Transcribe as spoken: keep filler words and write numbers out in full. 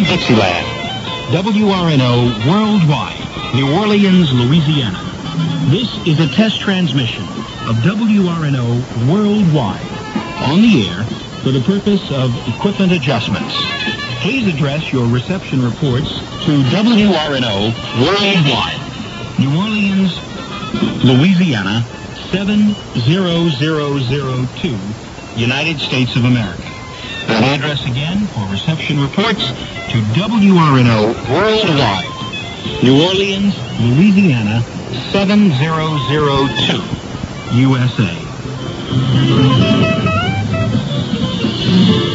Dixieland. W R N O Worldwide, New Orleans, Louisiana. This is a test transmission of W R N O Worldwide on the air for the purpose of equipment adjustments. Please address your reception reports to W R N O Worldwide, New Orleans, Louisiana, seven zero zero zero two, United States of America. The address again for reception reports to W R N O Worldwide, New Orleans, Louisiana, seven zero zero two, U S A.